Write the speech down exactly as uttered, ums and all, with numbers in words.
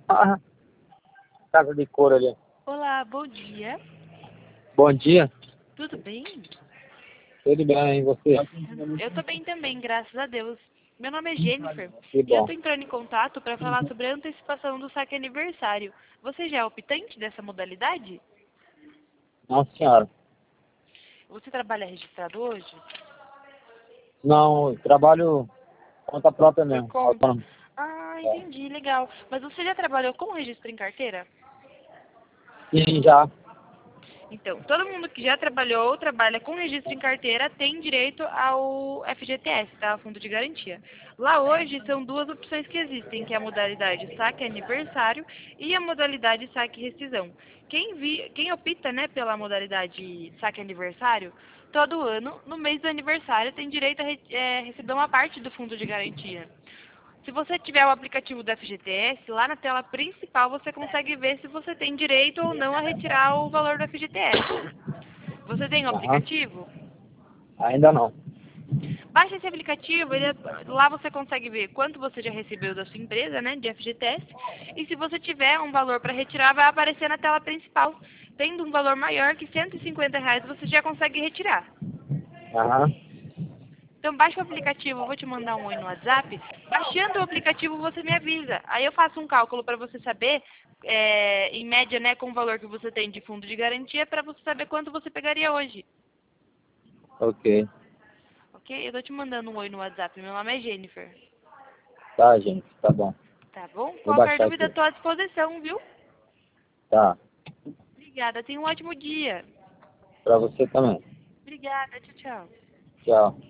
Ah, casa de couro ali. Olá, bom dia. Bom dia. Tudo bem? Tudo bem, e você? Eu tô bem também, graças a Deus. Meu nome é Jennifer Que e eu bom. tô entrando em contato para falar sobre a antecipação do saque aniversário. Você já é optante dessa modalidade? Não, senhora. Você trabalha registrado hoje? Não, eu trabalho conta própria Por mesmo, conta. autônomo. Ah, É. entendi, legal. Mas você já trabalhou com registro em carteira? Sim, já. Então, todo mundo que já trabalhou ou trabalha com registro em carteira tem direito ao F G T S, tá? Fundo de Garantia. Lá hoje são duas opções que existem, que é a modalidade saque aniversário e a modalidade saque rescisão. Quem, vi, quem opta, né, pela modalidade saque aniversário, todo ano, no mês do aniversário, tem direito a re, é, receber uma parte do fundo de garantia. Se você tiver o aplicativo do F G T S, lá na tela principal você consegue ver se você tem direito ou não a retirar o valor do F G T S. Você tem o Aham. aplicativo? Ainda não. Baixa esse aplicativo, ele, lá você consegue ver quanto você já recebeu da sua empresa, né, de F G T S, e se você tiver um valor para retirar, vai aparecer na tela principal. Tendo um valor maior que cento e cinquenta reais, você já consegue retirar. Aham. Então baixa o aplicativo, eu vou te mandar um oi no WhatsApp. Baixando o aplicativo você me avisa. Aí eu faço um cálculo para você saber, é, em média, né, com o valor que você tem de fundo de garantia, para você saber quanto você pegaria hoje. Ok. Ok? Eu tô te mandando um oi no WhatsApp. Meu nome é Jennifer. Tá, gente. Tá bom. Tá bom? Vou Qualquer baixar dúvida, aqui. estou à disposição, viu? Tá. Obrigada. Tenha um ótimo dia. Pra você também. Obrigada. Tchau, tchau. Tchau.